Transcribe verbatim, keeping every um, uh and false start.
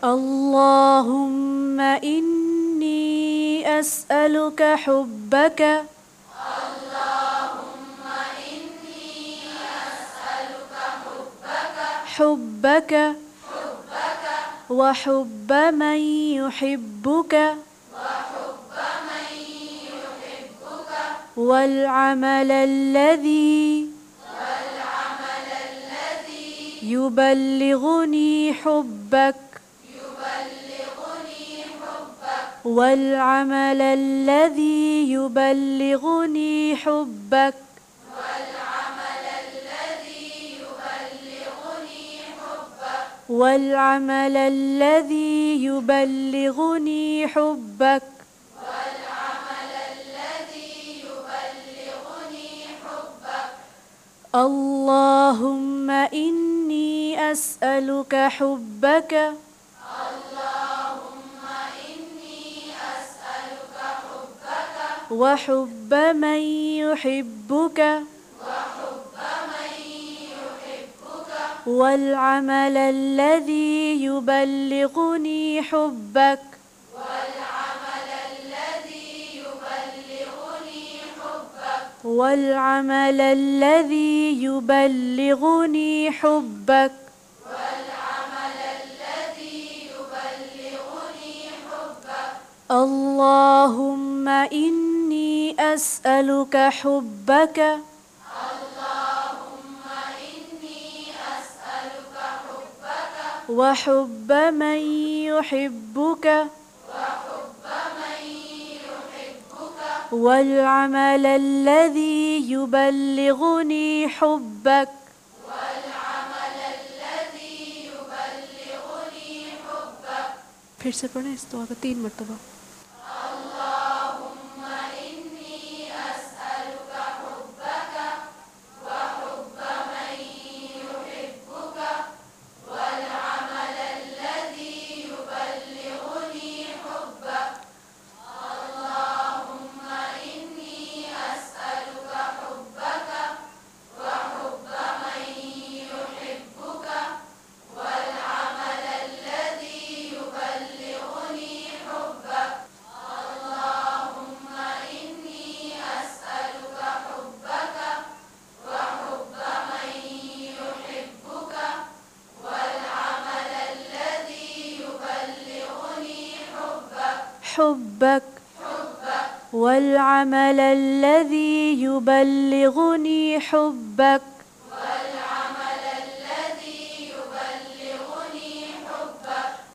اللهم إني أسألك حبك اللهم إني أسألك حبك حبك حبك وحب من يحبك وحب من يحبك والعمل الذي والعمل الذي يبلغني حبك يبلغني حبك والعمل الذي يبلغني حبك والعمل الذي يبلغني حبك والعمل الذي يبلغني حبك والعمل الذي يبلغني حبك اللهم إني أسألك حبك اللهم إني أسألك حبك وحب من يحبك وحب من يحبك والعمل الذي يبلغني حبك والعمل الذي يبلغني حبك والعمل الذي يبلغني حبك والعمل الذي يبلغني حبك اللهم إني أسألك حبك اللهم إني أسألك حبك وحب من يحبك وحب من يحبك والعمل الذي يبلغني حبك والعمل الذي يبلغني حبك फिर से पढ़ें इस दुआ को तीन मरतबा اللهم إني أسألك حبك وحب من يحبك والعمل الذي يبلغني حبك اللهم إني أسألك حبك وحب من يحبك والعمل الذي يبلغني حبك اللهم إني أسألك حبك وحب من يحبك والعمل الذي يبلغني حبك حبك حبك والعمل الذي يبلغني حبك